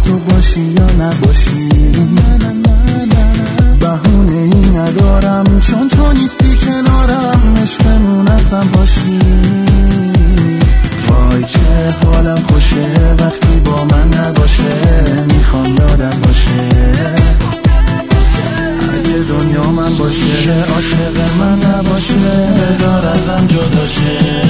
تو باشی یا نباشی، بهونه ای ندارم چون تو نیستی کنارم، عشقمون اصلا باشی. وای چه حالم خوشه وقتی با من نباشه، میخوام یادم باشه اگه دنیا من باشه، عاشق من نباشه، بذار ازم جدا شه.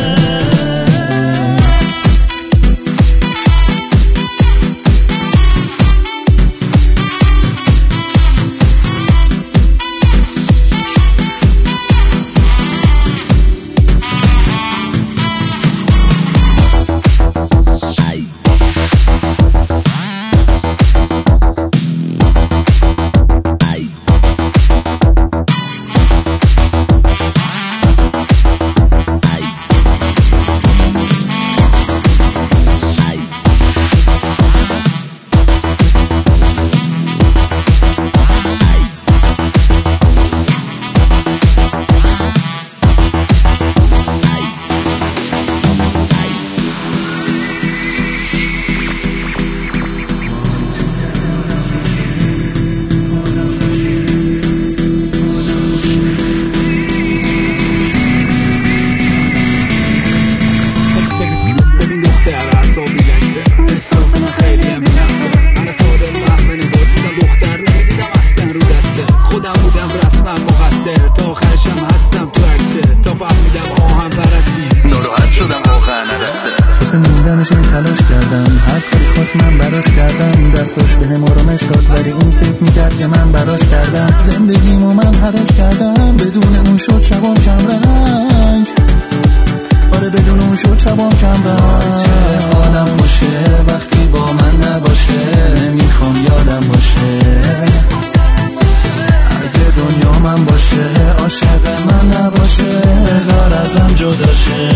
احساس من خیلی هم بینقصه، من ساده مهمنه بود بودم دختر نمیدیدم اصلا رو دسته، خودم بودم رسمم مقصر، تا آخرشم هستم تو عکسه، تا فهمیدم آهم پرستی ناراحت شدم واقعا ندسته، واسه موندنش تلاش کردم، هر کاری خواست من براش کردم، دستاش به هم آرامش داد ولی اون فکر میکرد که من براش کردم، زندگیمو من حراج کردم، بدون اون شد شبام کم رنگ، آره بدون اون شد شبام کم رنگ. چه حالم خوشه وقتی با من نباشه، نمیخوام یادم باشه اگه دنیا من باشه، عاشق من نباشه، بذار ازم جدا شه.